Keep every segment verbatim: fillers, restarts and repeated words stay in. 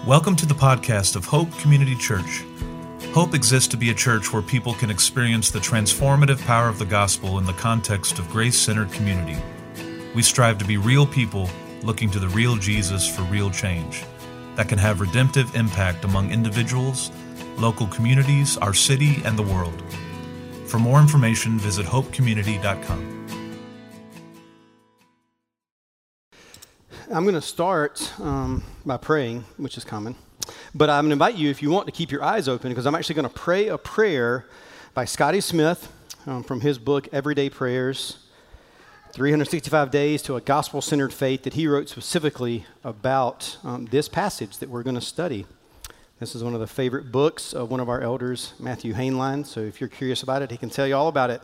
Welcome to the podcast of Hope Community Church. Hope exists to be a church where people can experience the transformative power of the gospel in the context of grace-centered community. We strive to be real people looking to the real Jesus for real change that can have redemptive impact among individuals, local communities, our city, and the world. For more information, visit hope community dot com. I'm going to start um, by praying, which is common. But I'm going to invite you, if you want, to keep your eyes open, because I'm actually going to pray a prayer by Scotty Smith um, from his book, Everyday Prayers, three hundred sixty-five Days to a Gospel-Centered Faith, that he wrote specifically about um, this passage that we're going to study. This is one of the favorite books of one of our elders, Matthew Hainline. So if you're curious about it, he can tell you all about it.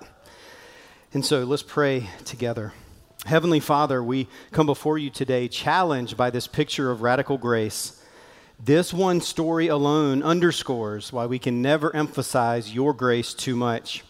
And so let's pray together. Heavenly Father, we come before you today challenged by this picture of radical grace. This one story alone underscores why we can never emphasize your grace too much.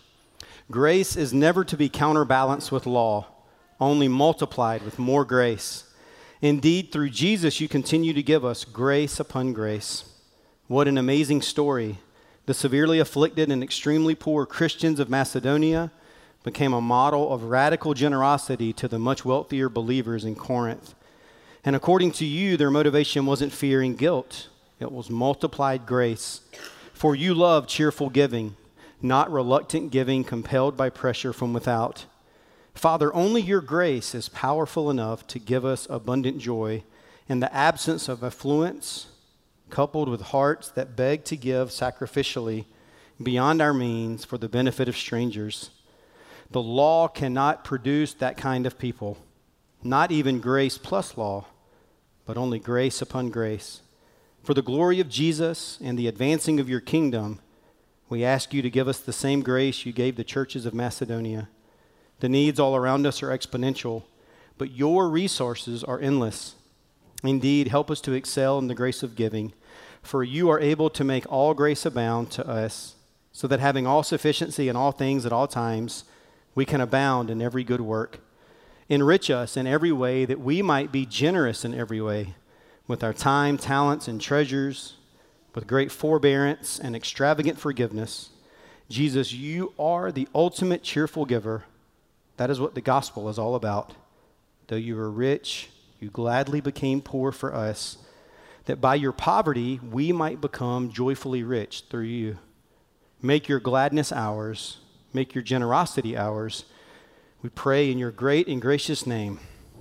Grace is never to be counterbalanced with law, only multiplied with more grace. Indeed, through Jesus, you continue to give us grace upon grace. What an amazing story. The severely afflicted and extremely poor Christians of Macedonia became a model of radical generosity to the much wealthier believers in Corinth. And according to you, their motivation wasn't fear and guilt. It was multiplied grace. For you love cheerful giving, not reluctant giving compelled by pressure from without. Father, only your grace is powerful enough to give us abundant joy in the absence of affluence, coupled with hearts that beg to give sacrificially beyond our means for the benefit of strangers. The law cannot produce that kind of people, not even grace plus law, but only grace upon grace. For the glory of Jesus and the advancing of your kingdom, we ask you to give us the same grace you gave the churches of Macedonia. The needs all around us are exponential, but your resources are endless. Indeed, help us to excel in the grace of giving, for you are able to make all grace abound to us, so that having all sufficiency in all things at all times, we can abound in every good work. Enrich us in every way that we might be generous in every way, with our time, talents, and treasures, with great forbearance and extravagant forgiveness. Jesus, you are the ultimate cheerful giver. That is what the gospel is all about. Though you were rich, you gladly became poor for us, that by your poverty we might become joyfully rich through you. Make your gladness ours. Make your generosity ours. We pray in your great and gracious name.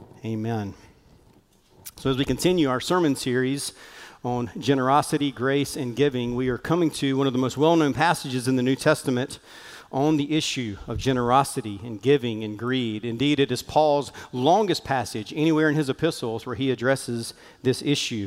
Amen. So as we continue our sermon series on generosity, grace, and giving, we are coming to one of the most well-known passages in the New Testament on the issue of generosity and giving and greed. Indeed, it is Paul's longest passage anywhere in his epistles where he addresses this issue.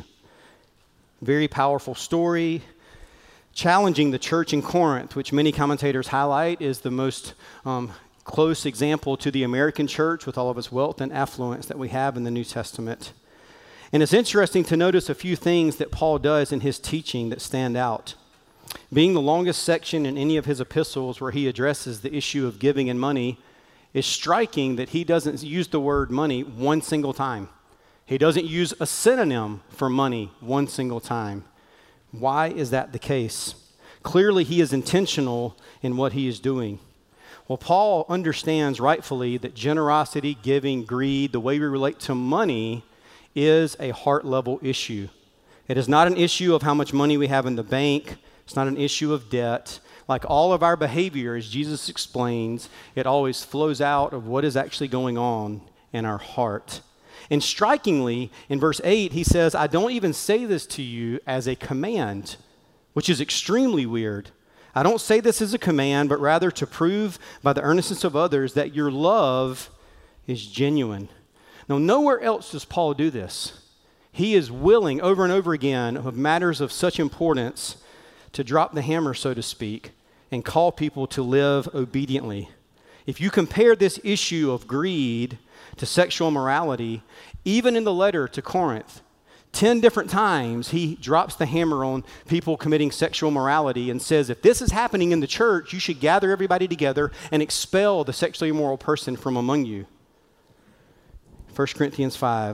Very powerful story, challenging the church in Corinth, which many commentators highlight is the most um, close example to the American church with all of its wealth and affluence that we have in the New Testament. And it's interesting to notice a few things that Paul does in his teaching that stand out. Being the longest section in any of his epistles where he addresses the issue of giving and money, is striking that he doesn't use the word money one single time. He doesn't use a synonym for money one single time. Why is that the case? Clearly, he is intentional in what he is doing. Well, Paul understands rightfully that generosity, giving, greed, the way we relate to money is a heart-level issue. It is not an issue of how much money we have in the bank. It's not an issue of debt. Like all of our behavior, as Jesus explains, it always flows out of what is actually going on in our heart. And strikingly, in verse eight, he says, I don't even say this to you as a command, which is extremely weird. I don't say this as a command, but rather to prove by the earnestness of others that your love is genuine. Now, nowhere else does Paul do this. He is willing over and over again of matters of such importance to drop the hammer, so to speak, and call people to live obediently. If you compare this issue of greed to sexual morality, even in the letter to Corinth, ten different times he drops the hammer on people committing sexual morality and says, if this is happening in the church, you should gather everybody together and expel the sexually immoral person from among you. First Corinthians five,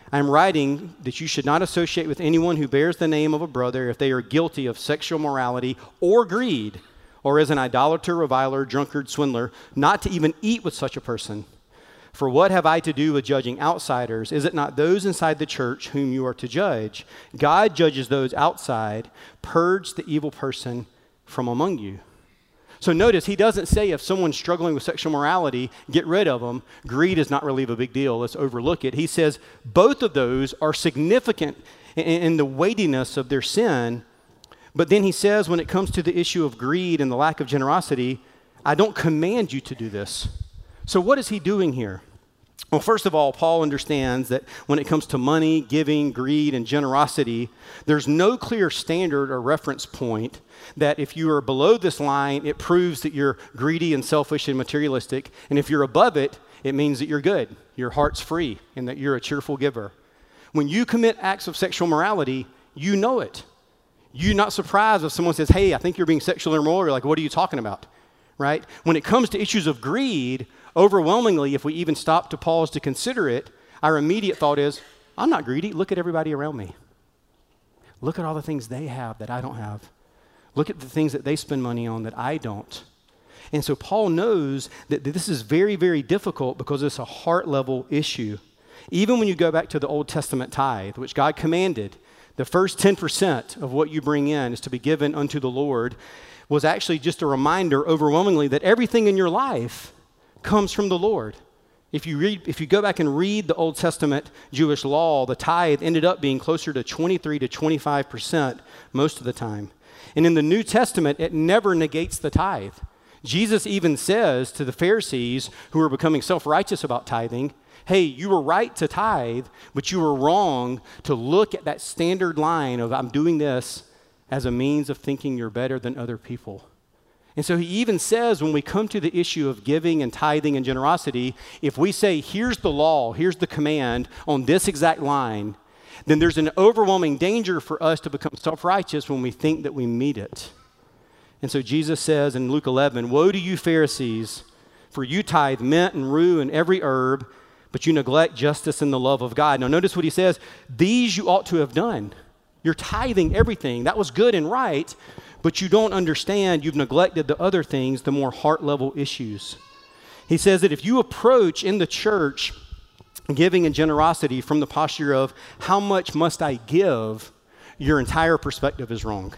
I am writing that you should not associate with anyone who bears the name of a brother if they are guilty of sexual morality or greed, or is an idolater, reviler, drunkard, swindler, not to even eat with such a person. For what have I to do with judging outsiders? Is it not those inside the church whom you are to judge? God judges those outside. Purge the evil person from among you. So notice, he doesn't say if someone's struggling with sexual morality, get rid of them. Greed is not really a big deal. Let's overlook it. He says both of those are significant in, in the weightiness of their sin. But then he says when it comes to the issue of greed and the lack of generosity, I don't command you to do this. So what is he doing here? Well, first of all, Paul understands that when it comes to money, giving, greed, and generosity, there's no clear standard or reference point that if you are below this line, it proves that you're greedy and selfish and materialistic. And if you're above it, it means that you're good, your heart's free, and that you're a cheerful giver. When you commit acts of sexual morality, you know it. You're not surprised if someone says, hey, I think you're being sexually immoral. You're like, what are you talking about? Right? When it comes to issues of greed, overwhelmingly, if we even stop to pause to consider it, our immediate thought is, I'm not greedy. Look at everybody around me. Look at all the things they have that I don't have. Look at the things that they spend money on that I don't. And so Paul knows that this is very, very difficult because it's a heart level issue. Even when you go back to the Old Testament tithe, which God commanded, the first ten percent of what you bring in is to be given unto the Lord, was actually just a reminder overwhelmingly that everything in your life comes from the Lord. If you read, if you go back and read the Old Testament Jewish law, the tithe ended up being closer to twenty-three to twenty-five percent most of the time. And in the New Testament, it never negates the tithe. Jesus even says to the Pharisees who are becoming self-righteous about tithing, hey, you were right to tithe, but you were wrong to look at that standard line of I'm doing this as a means of thinking you're better than other people. And so he even says when we come to the issue of giving and tithing and generosity, if we say, here's the law, here's the command on this exact line, then there's an overwhelming danger for us to become self-righteous when we think that we meet it. And so Jesus says in Luke eleven, woe to you Pharisees, for you tithe mint and rue and every herb, but you neglect justice and the love of God. Now notice what he says, these you ought to have done. You're tithing everything. That was good and right, but you don't understand you've neglected the other things, the more heart level issues. He says that if you approach in the church giving and generosity from the posture of how much must I give, your entire perspective is wrong.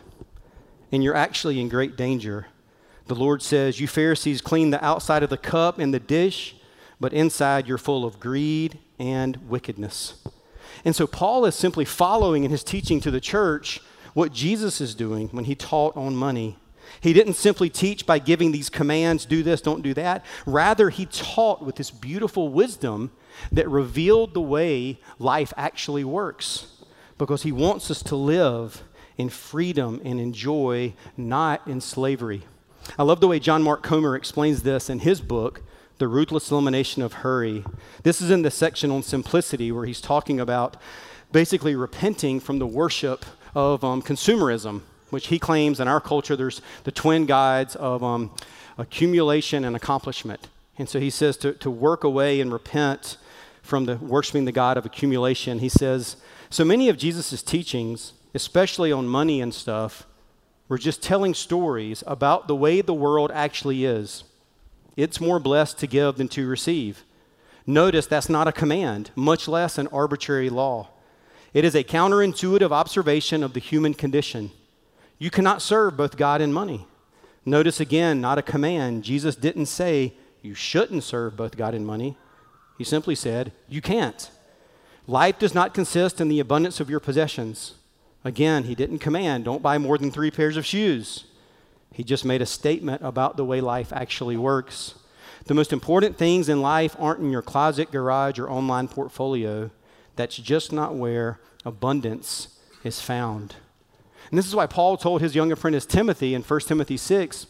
And you're actually in great danger. The Lord says, you Pharisees clean the outside of the cup and the dish, but inside you're full of greed and wickedness. And so Paul is simply following in his teaching to the church what Jesus is doing when he taught on money. He didn't simply teach by giving these commands, do this, don't do that. Rather, he taught with this beautiful wisdom that revealed the way life actually works, because he wants us to live in freedom and in joy, not in slavery. I love the way John Mark Comer explains this in his book, The Ruthless Elimination of Hurry. This is in the section on simplicity where he's talking about basically repenting from the worship of um, consumerism, which he claims in our culture there's the twin gods of um, accumulation and accomplishment. And so he says to, to work away and repent from the worshiping the God of accumulation. He says, so many of Jesus' teachings, especially on money and stuff, were just telling stories about the way the world actually is. It's more blessed to give than to receive. Notice that's not a command, much less an arbitrary law. It is a counterintuitive observation of the human condition. You cannot serve both God and money. Notice again, not a command. Jesus didn't say you shouldn't serve both God and money. He simply said you can't. Life does not consist in the abundance of your possessions. Again, he didn't command, don't buy more than three pairs of shoes. He just made a statement about the way life actually works. The most important things in life aren't in your closet, garage, or online portfolio. That's just not where abundance is found. And this is why Paul told his young apprentice Timothy in First Timothy six,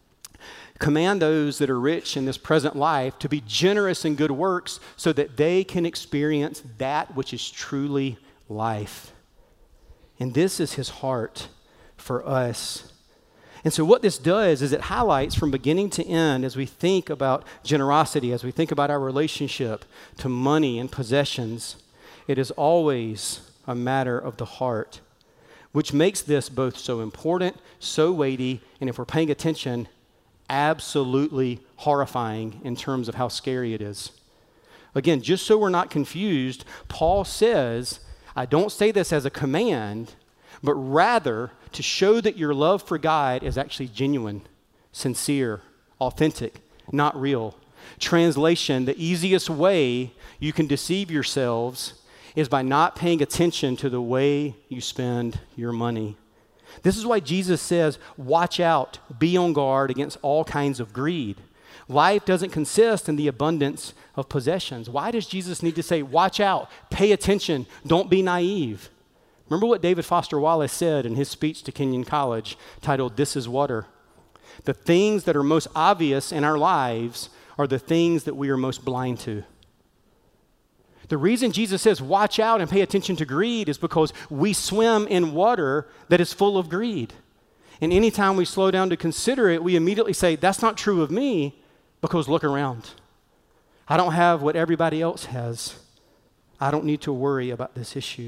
command those that are rich in this present life to be generous in good works so that they can experience that which is truly life. And this is his heart for us. And so what this does is it highlights from beginning to end as we think about generosity, as we think about our relationship to money and possessions, it is always a matter of the heart, which makes this both so important, so weighty, and if we're paying attention, absolutely horrifying in terms of how scary it is. Again, just so we're not confused, Paul says, I don't say this as a command, but rather to show that your love for God is actually genuine, sincere, authentic, not real. Translation, the easiest way you can deceive yourselves is by not paying attention to the way you spend your money. This is why Jesus says, watch out, be on guard against all kinds of greed. Life doesn't consist in the abundance of possessions. Why does Jesus need to say, watch out, pay attention, don't be naive? Remember what David Foster Wallace said in his speech to Kenyon College titled, This is Water. The things that are most obvious in our lives are the things that we are most blind to. The reason Jesus says, watch out and pay attention to greed is because we swim in water that is full of greed. And anytime we slow down to consider it, we immediately say, that's not true of me, because look around. I don't have what everybody else has. I don't need to worry about this issue.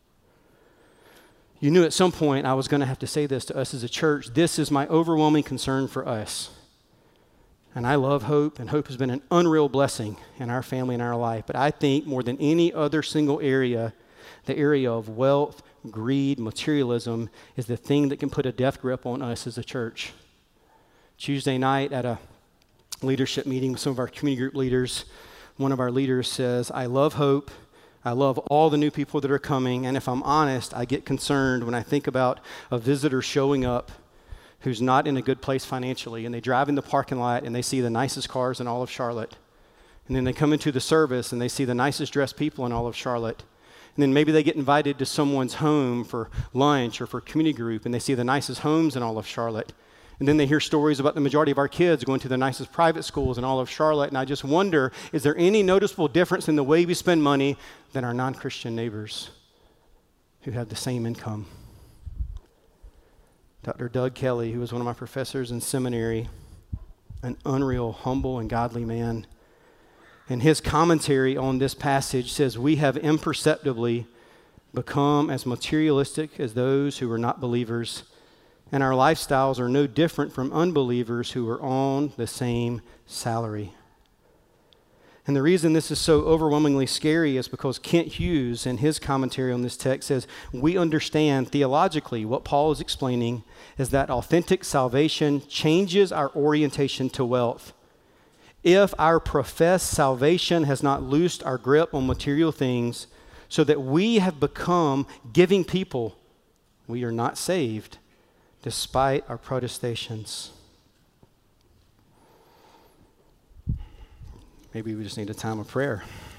You knew at some point I was going to have to say this to us as a church. This is my overwhelming concern for us. And I love Hope, and Hope has been an unreal blessing in our family and our life. But I think more than any other single area, the area of wealth, greed, materialism is the thing that can put a death grip on us as a church. Tuesday night at a leadership meeting with some of our community group leaders, one of our leaders says, I love Hope. I love all the new people that are coming. And if I'm honest, I get concerned when I think about a visitor showing up who's not in a good place financially, and they drive in the parking lot and they see the nicest cars in all of Charlotte. And then they come into the service and they see the nicest dressed people in all of Charlotte. And then maybe they get invited to someone's home for lunch or for community group, and they see the nicest homes in all of Charlotte. And then they hear stories about the majority of our kids going to the nicest private schools in all of Charlotte. And I just wonder, is there any noticeable difference in the way we spend money than our non-Christian neighbors who have the same income? Doctor Doug Kelly, who was one of my professors in seminary, an unreal, humble, and godly man. And his commentary on this passage says, we have imperceptibly become as materialistic as those who are not believers, and our lifestyles are no different from unbelievers who are on the same salary. And the reason this is so overwhelmingly scary is because Kent Hughes, in his commentary on this text, says, we understand theologically what Paul is explaining is that authentic salvation changes our orientation to wealth. If our professed salvation has not loosed our grip on material things so that we have become giving people, we are not saved despite our protestations. Maybe we just need a time of prayer.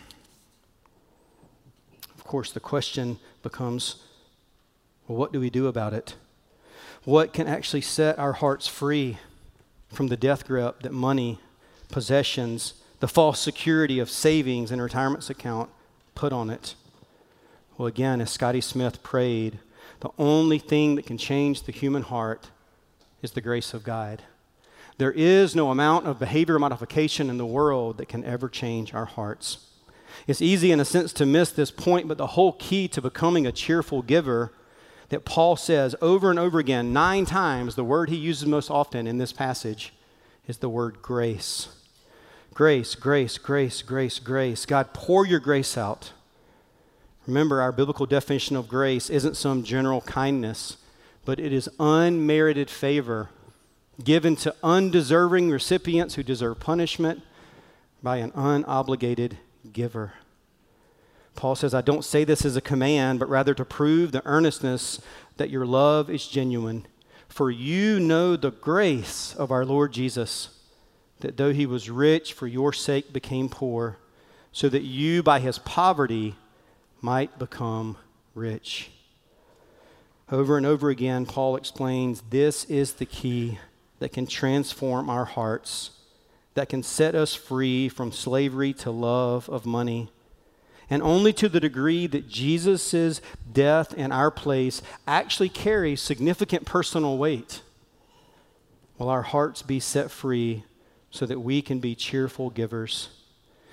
Of course, the question becomes, well, what do we do about it? What can actually set our hearts free from the death grip that money, possessions, the false security of savings and retirements account put on it? Well, again, as Scotty Smith prayed, the only thing that can change the human heart is the grace of God. There is no amount of behavior modification in the world that can ever change our hearts. It's easy in a sense to miss this point, but the whole key to becoming a cheerful giver that Paul says over and over again, nine times, the word he uses most often in this passage is the word grace. Grace, grace, grace, grace, grace. God, pour your grace out. Remember, our biblical definition of grace isn't some general kindness, but it is unmerited favor given to undeserving recipients who deserve punishment by an unobligated giver. Paul says, I don't say this as a command, but rather to prove the earnestness that your love is genuine. For you know the grace of our Lord Jesus, that though he was rich, for your sake became poor, so that you by his poverty might become rich. Over and over again, Paul explains this is the key that can transform our hearts, that can set us free from slavery to love of money. And only to the degree that Jesus' death in our place actually carries significant personal weight will our hearts be set free so that we can be cheerful givers.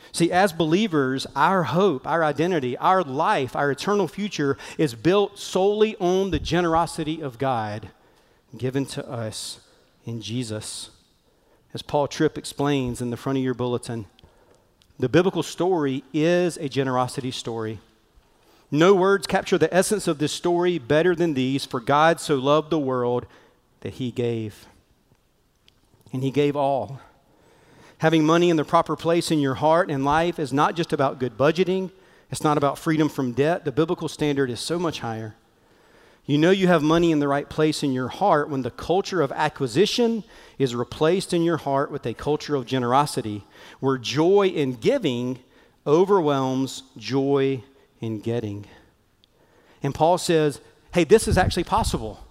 See, as believers, our hope, our identity, our life, our eternal future is built solely on the generosity of God given to us in Jesus. As Paul Tripp explains in the front of your bulletin, the biblical story is a generosity story. No words capture the essence of this story better than these. For God so loved the world that he gave. And he gave all. Having money in the proper place in your heart and life is not just about good budgeting. It's not about freedom from debt. The biblical standard is so much higher. You know you have money in the right place in your heart when the culture of acquisition is replaced in your heart with a culture of generosity, where joy in giving overwhelms joy in getting. And Paul says, hey, this is actually possible.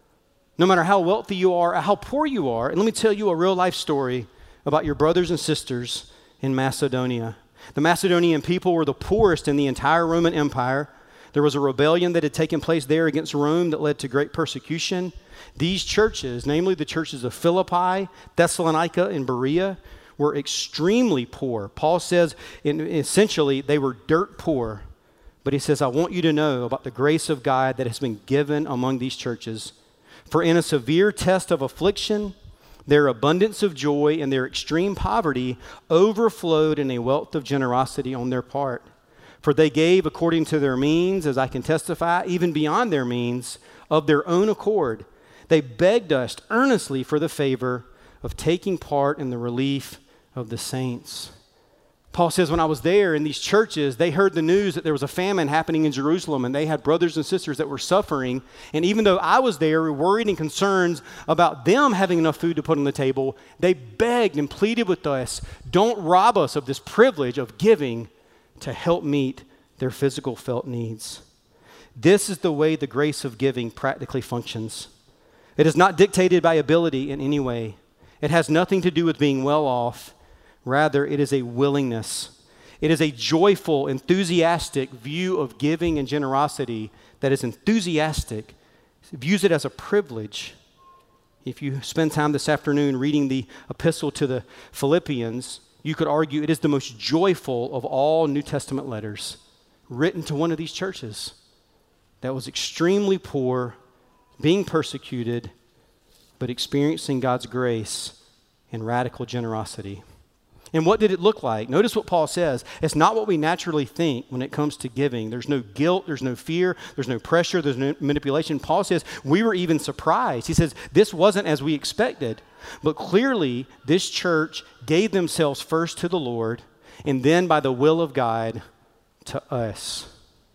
No matter how wealthy you are or how poor you are. And let me tell you a real life story about your brothers and sisters in Macedonia. The Macedonian people were the poorest in the entire Roman Empire. There was a rebellion that had taken place there against Rome that led to great persecution. These churches, namely the churches of Philippi, Thessalonica, and Berea, were extremely poor. Paul says, in, essentially, they were dirt poor. But he says, I want you to know about the grace of God that has been given among these churches. For in a severe test of affliction, their abundance of joy and their extreme poverty overflowed in a wealth of generosity on their part. For they gave according to their means, as I can testify, even beyond their means, of their own accord. They begged us earnestly for the favor of taking part in the relief of the saints. Paul says, when I was there in these churches, they heard the news that there was a famine happening in Jerusalem, and they had brothers and sisters that were suffering. And even though I was there, worried and concerned about them having enough food to put on the table, they begged and pleaded with us, don't rob us of this privilege of giving to help meet their physical felt needs. This is the way the grace of giving practically functions. It is not dictated by ability in any way. It has nothing to do with being well off. Rather, it is a willingness. It is a joyful, enthusiastic view of giving and generosity that is enthusiastic. It views it as a privilege. If you spend time this afternoon reading the epistle to the Philippians, you could argue it is the most joyful of all New Testament letters written to one of these churches that was extremely poor, being persecuted, but experiencing God's grace and radical generosity. And what did it look like? Notice what Paul says. It's not what we naturally think when it comes to giving. There's no guilt, there's no fear, there's no pressure, there's no manipulation. Paul says we were even surprised. He says this wasn't as we expected. But clearly, this church gave themselves first to the Lord, and then by the will of God to us.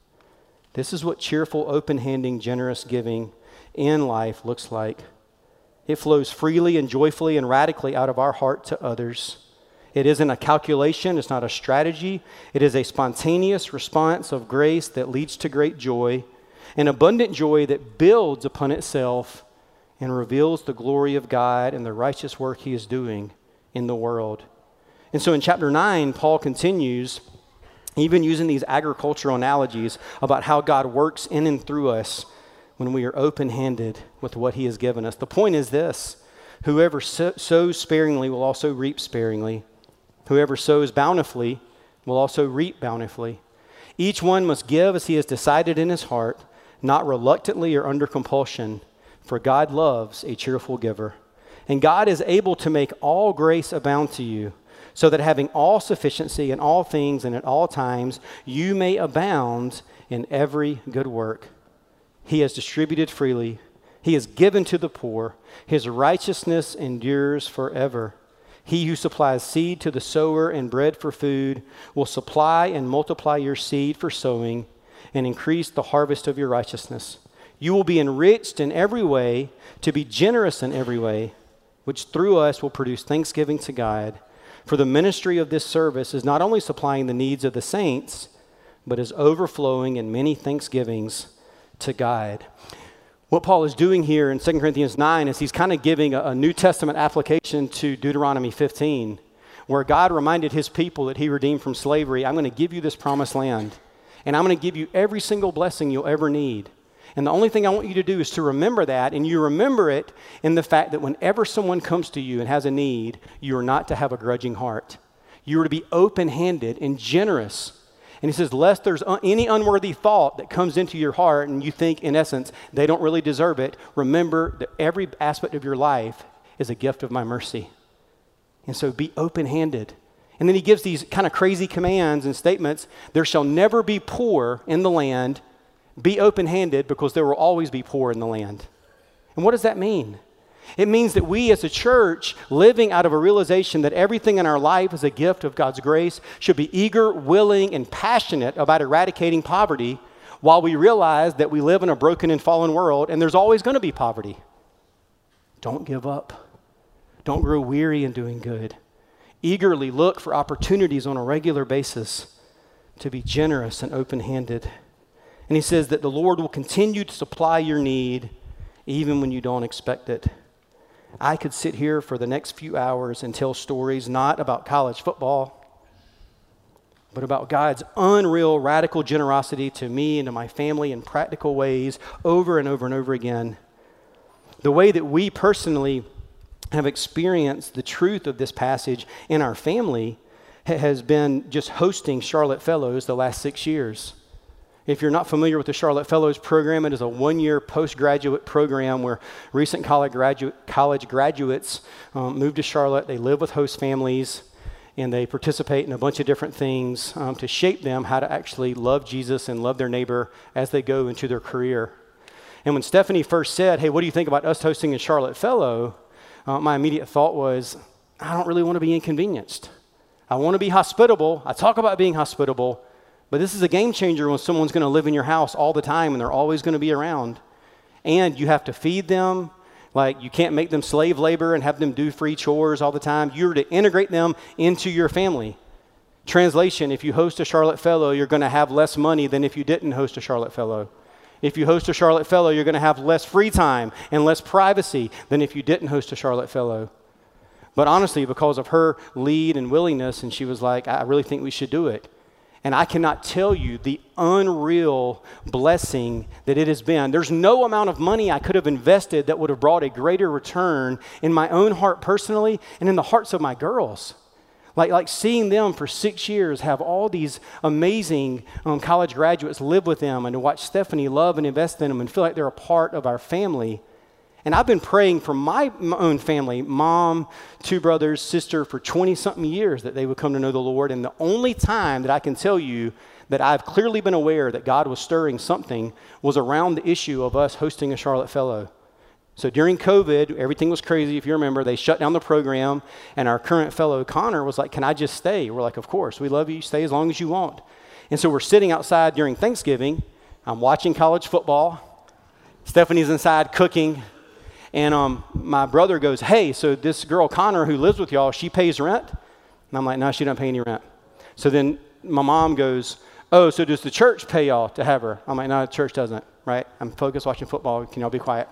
This is what cheerful, open-handing, generous giving in life looks like. It flows freely and joyfully and radically out of our heart to others. It isn't a calculation. It's not a strategy. It is a spontaneous response of grace that leads to great joy, an abundant joy that builds upon itself and reveals the glory of God and the righteous work he is doing in the world. And so in chapter nine, Paul continues, even using these agricultural analogies about how God works in and through us when we are open-handed with what he has given us. The point is this: whoever so- sows sparingly will also reap sparingly. Whoever sows bountifully will also reap bountifully. Each one must give as he has decided in his heart, not reluctantly or under compulsion, for God loves a cheerful giver. And God is able to make all grace abound to you, so that having all sufficiency in all things and at all times, you may abound in every good work. He has distributed freely. He has given to the poor. His righteousness endures forever. He who supplies seed to the sower and bread for food will supply and multiply your seed for sowing and increase the harvest of your righteousness. You will be enriched in every way, to be generous in every way, which through us will produce thanksgiving to God. For the ministry of this service is not only supplying the needs of the saints, but is overflowing in many thanksgivings to God. What Paul is doing here in Second Corinthians nine is he's kind of giving a, a New Testament application to Deuteronomy fifteen, where God reminded his people that he redeemed from slavery. I'm going to give you this promised land, and I'm going to give you every single blessing you'll ever need. And the only thing I want you to do is to remember that, and you remember it in the fact that whenever someone comes to you and has a need, you are not to have a grudging heart. You are to be open-handed and generous. And he says, lest there's un- any unworthy thought that comes into your heart and you think, in essence, they don't really deserve it, remember that every aspect of your life is a gift of my mercy. And so be open-handed. And then he gives these kind of crazy commands and statements. There shall never be poor in the land. Be open-handed because there will always be poor in the land. And what does that mean? It means that we as a church, living out of a realization that everything in our life is a gift of God's grace, should be eager, willing, and passionate about eradicating poverty while we realize that we live in a broken and fallen world and there's always going to be poverty. Don't give up. Don't grow weary in doing good. Eagerly look for opportunities on a regular basis to be generous and open-handed. And he says that the Lord will continue to supply your need even when you don't expect it. I could sit here for the next few hours and tell stories not about college football, but about God's unreal radical generosity to me and to my family in practical ways over and over and over again. The way that we personally have experienced the truth of this passage in our family ha- has been just hosting Charlotte Fellows the last six years. If you're not familiar with the Charlotte Fellows program, it is a one-year postgraduate program where recent college, graduate, college graduates um, move to Charlotte. They live with host families, and they participate in a bunch of different things um, to shape them how to actually love Jesus and love their neighbor as they go into their career. And when Stephanie first said, hey, what do you think about us hosting a Charlotte Fellow? Uh, my immediate thought was, I don't really want to be inconvenienced. I want to be hospitable. I talk about being hospitable. But this is a game changer when someone's going to live in your house all the time and they're always going to be around. And you have to feed them. Like, you can't make them slave labor and have them do free chores all the time. You're to integrate them into your family. Translation, if you host a Charlotte Fellow, you're going to have less money than if you didn't host a Charlotte Fellow. If you host a Charlotte Fellow, you're going to have less free time and less privacy than if you didn't host a Charlotte Fellow. But honestly, because of her lead and willingness, and she was like, I really think we should do it. And I cannot tell you the unreal blessing that it has been. There's no amount of money I could have invested that would have brought a greater return in my own heart personally and in the hearts of my girls. Like, like seeing them for six years have all these amazing um, college graduates live with them and to watch Stephanie love and invest in them and feel like they're a part of our family. And I've been praying for my, my own family, mom, two brothers, sister, for twenty-something years that they would come to know the Lord. And the only time that I can tell you that I've clearly been aware that God was stirring something was around the issue of us hosting a Charlotte Fellow. So during COVID, everything was crazy. If you remember, they shut down the program, and our current fellow, Connor, was like, can I just stay? We're like, of course. We love you. Stay as long as you want. And so we're sitting outside during Thanksgiving. I'm watching college football. Stephanie's inside cooking. And um, my brother goes, hey, so this girl, Connor, who lives with y'all, she pays rent? And I'm like, no, she doesn't pay any rent. So then my mom goes, oh, so does the church pay y'all to have her? I'm like, no, the church doesn't, right? I'm focused watching football. Can y'all be quiet?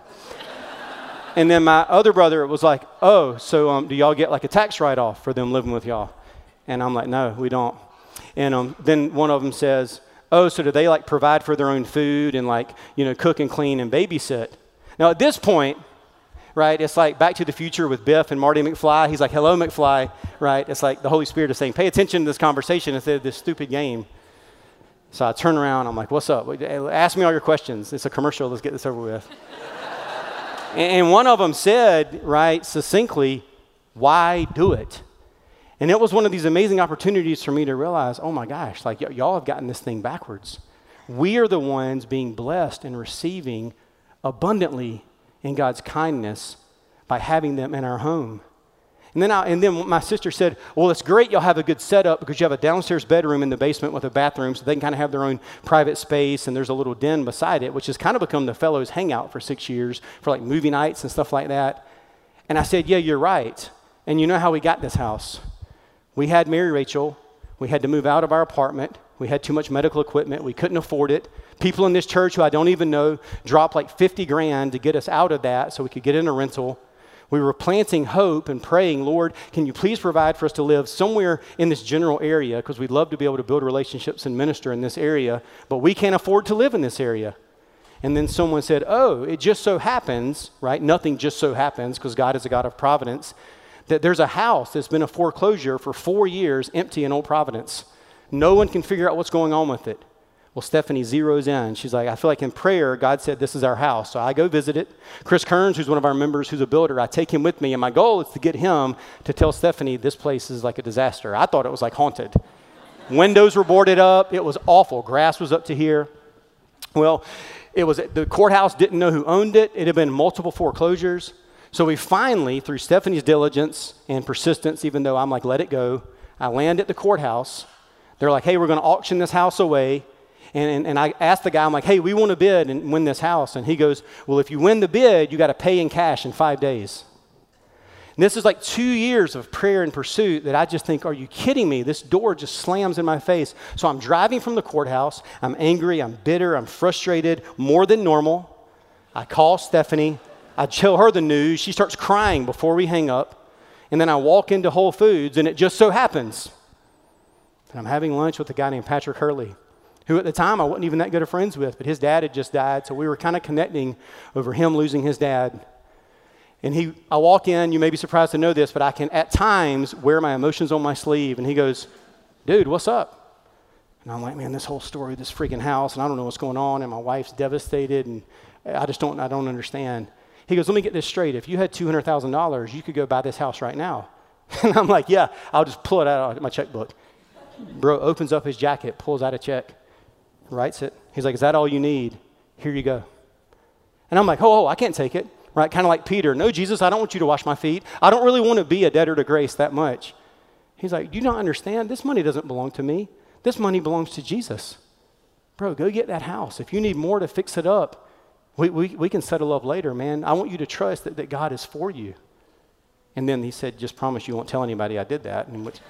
And then my other brother was like, oh, so um, do y'all get like a tax write-off for them living with y'all? And I'm like, no, we don't. And um, then one of them says, oh, so do they like provide for their own food and like, you know, cook and clean and babysit? Now at this point, right, it's like Back to the Future with Biff and Marty McFly. He's like, hello, McFly, right? It's like the Holy Spirit is saying, pay attention to this conversation instead of this stupid game. So I turn around, I'm like, what's up? Ask me all your questions. It's a commercial, let's get this over with. And one of them said, right, succinctly, why do it? And it was one of these amazing opportunities for me to realize, oh my gosh, like y- y'all have gotten this thing backwards. We are the ones being blessed and receiving abundantly in God's kindness by having them in our home. And then, I, and then my sister said, well, it's great y'all have a good setup because you have a downstairs bedroom in the basement with a bathroom so they can kind of have their own private space, and there's a little den beside it, which has kind of become the fellows' hangout for six years for like movie nights and stuff like that. And I said, yeah, you're right. And you know how we got this house. We had Mary Rachel. We had to move out of our apartment. We had too much medical equipment. We couldn't afford it. People in this church who I don't even know dropped like fifty grand to get us out of that so we could get in a rental. We were planting hope and praying, Lord, can you please provide for us to live somewhere in this general area, because we'd love to be able to build relationships and minister in this area, but we can't afford to live in this area. And then someone said, oh, it just so happens, right? Nothing just so happens because God is a God of providence, that there's a house that's been a foreclosure for four years empty in Old Providence. No one can figure out what's going on with it. Well, Stephanie zeroes in. She's like, I feel like in prayer, God said, this is our house. So I go visit it. Chris Kearns, who's one of our members, who's a builder, I take him with me, and my goal is to get him to tell Stephanie this place is like a disaster. I thought it was like haunted. Windows were boarded up. It was awful. Grass was up to here. Well, it was the courthouse didn't know who owned it. It had been multiple foreclosures. So we finally, through Stephanie's diligence and persistence, even though I'm like, let it go, I land at the courthouse. They're like, hey, we're going to auction this house away. And, and, and I asked the guy, I'm like, hey, we want to bid and win this house. And he goes, well, if you win the bid, you got to pay in cash in five days. And this is like two years of prayer and pursuit that I just think, are you kidding me? This door just slams in my face. So I'm driving from the courthouse. I'm angry. I'm bitter. I'm frustrated, more than normal. I call Stephanie. I tell her the news. She starts crying before we hang up. And then I walk into Whole Foods, and it just so happens that I'm having lunch with a guy named Patrick Hurley, who at the time I wasn't even that good of friends with, but his dad had just died, so we were kind of connecting over him losing his dad. And he, I walk in, you may be surprised to know this, but I can at times wear my emotions on my sleeve, and he goes, dude, what's up? And I'm like, man, this whole story, this freaking house, and I don't know what's going on, and my wife's devastated, and I just don't, I don't understand. He goes, let me get this straight. If you had two hundred thousand dollars, you could go buy this house right now. And I'm like, yeah, I'll just pull it out of my checkbook. Bro opens up his jacket, pulls out a check, writes it. He's like, is that all you need? Here you go. And I'm like, oh, oh I can't take it. Right? Kind of like Peter. No, Jesus, I don't want you to wash my feet. I don't really want to be a debtor to grace that much. He's like, you don't understand. This money doesn't belong to me. This money belongs to Jesus. Bro, go get that house. If you need more to fix it up, we, we, we can settle up later, man. I want you to trust that, that God is for you. And then he said, just promise you won't tell anybody I did that. And which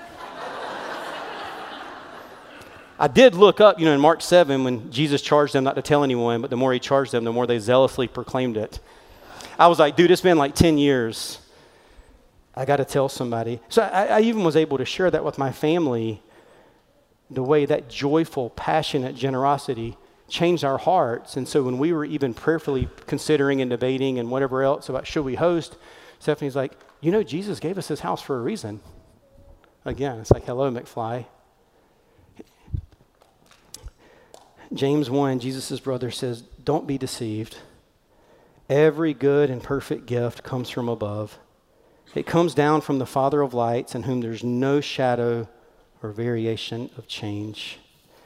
I did look up, you know, in Mark seven, when Jesus charged them not to tell anyone, but the more he charged them, the more they zealously proclaimed it. I was like, dude, it's been like ten years. I got to tell somebody. So I, I even was able to share that with my family, the way that joyful, passionate generosity changed our hearts. And so when we were even prayerfully considering and debating and whatever else about should we host, Stephanie's like, you know, Jesus gave us this house for a reason. Again, it's like, hello, McFly. James one, Jesus' brother, says, don't be deceived. Every good and perfect gift comes from above. It comes down from the Father of lights, in whom there's no shadow or variation of change.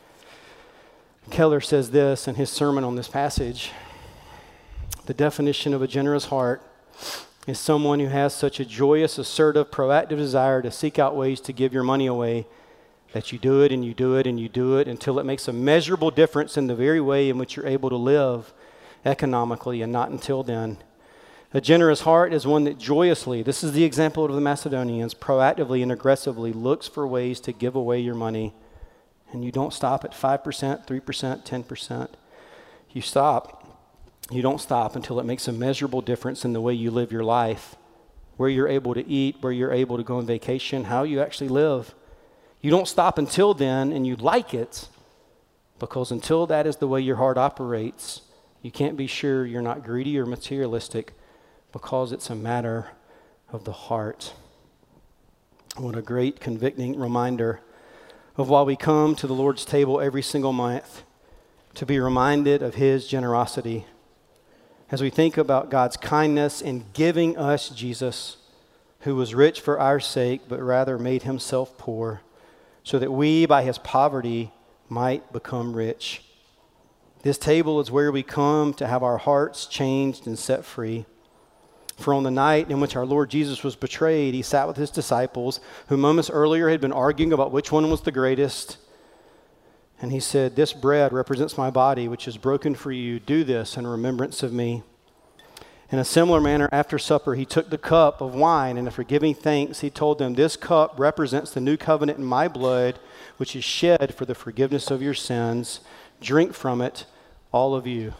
Keller says this in his sermon on this passage. The definition of a generous heart is someone who has such a joyous, assertive, proactive desire to seek out ways to give your money away that you do it and you do it and you do it until it makes a measurable difference in the very way in which you're able to live economically, and not until then. A generous heart is one that joyously, this is the example of the Macedonians, proactively and aggressively looks for ways to give away your money. And you don't stop at five percent, three percent, ten percent. You stop. You don't stop until it makes a measurable difference in the way you live your life, where you're able to eat, where you're able to go on vacation, how you actually live. You don't stop until then, and you like it, because until that is the way your heart operates, you can't be sure you're not greedy or materialistic, because it's a matter of the heart. What a great convicting reminder of why we come to the Lord's table every single month, to be reminded of his generosity. As we think about God's kindness in giving us Jesus, who was rich for our sake, but rather made himself poor, so that we, by his poverty, might become rich. This table is where we come to have our hearts changed and set free. For on the night in which our Lord Jesus was betrayed, he sat with his disciples, who moments earlier had been arguing about which one was the greatest. And he said, this bread represents my body, which is broken for you. Do this in remembrance of me. In a similar manner, after supper, he took the cup of wine, and after giving thanks, he told them, this cup represents the new covenant in my blood, which is shed for the forgiveness of your sins. Drink from it, all of you.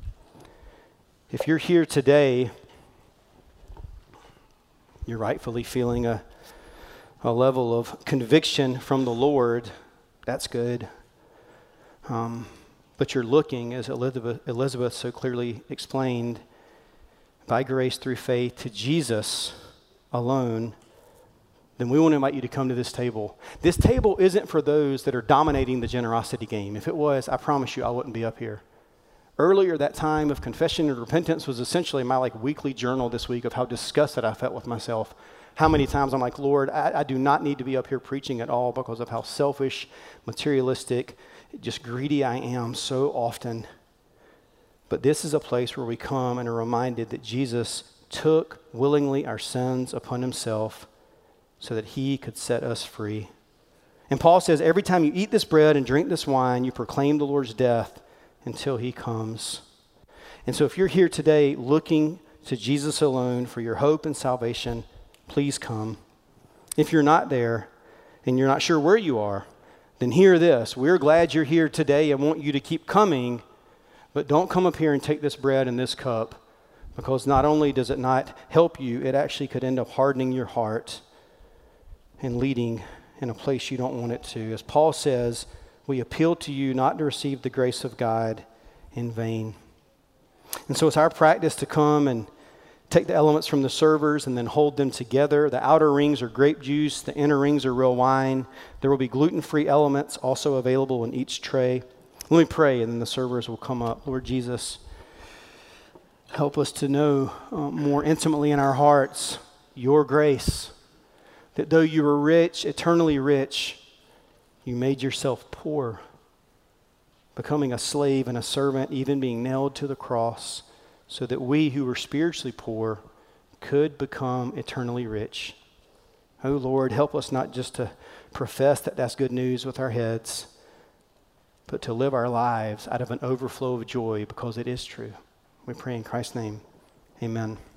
If you're here today, you're rightfully feeling a, a level of conviction from the Lord. That's good. Um, but you're looking, as Elizabeth, Elizabeth so clearly explained, by grace through faith to Jesus alone, then we want to invite you to come to this table. This table isn't for those that are dominating the generosity game. If it was, I promise you I wouldn't be up here. Earlier, that time of confession and repentance was essentially my like weekly journal this week of how disgusted I felt with myself. How many times I'm like, Lord, I, I do not need to be up here preaching at all because of how selfish, materialistic, just greedy I am so often. But this is a place where we come and are reminded that Jesus took willingly our sins upon himself so that he could set us free. And Paul says, every time you eat this bread and drink this wine, you proclaim the Lord's death until he comes. And so if you're here today looking to Jesus alone for your hope and salvation, please come. If you're not there and you're not sure where you are, then hear this. We're glad you're here today and want you to keep coming, but don't come up here and take this bread and this cup, because not only does it not help you, it actually could end up hardening your heart and leading in a place you don't want it to. As Paul says, we appeal to you not to receive the grace of God in vain. And so it's our practice to come and take the elements from the servers and then hold them together. The outer rings are grape juice. The inner rings are real wine. There will be gluten-free elements also available in each tray. Let me pray, and then the servers will come up. Lord Jesus, help us to know uh, more intimately in our hearts your grace, that though you were rich, eternally rich, you made yourself poor, becoming a slave and a servant, even being nailed to the cross, so that we who were spiritually poor could become eternally rich. Oh Lord, help us not just to profess that that's good news with our heads, but to live our lives out of an overflow of joy because it is true. We pray in Christ's name. Amen.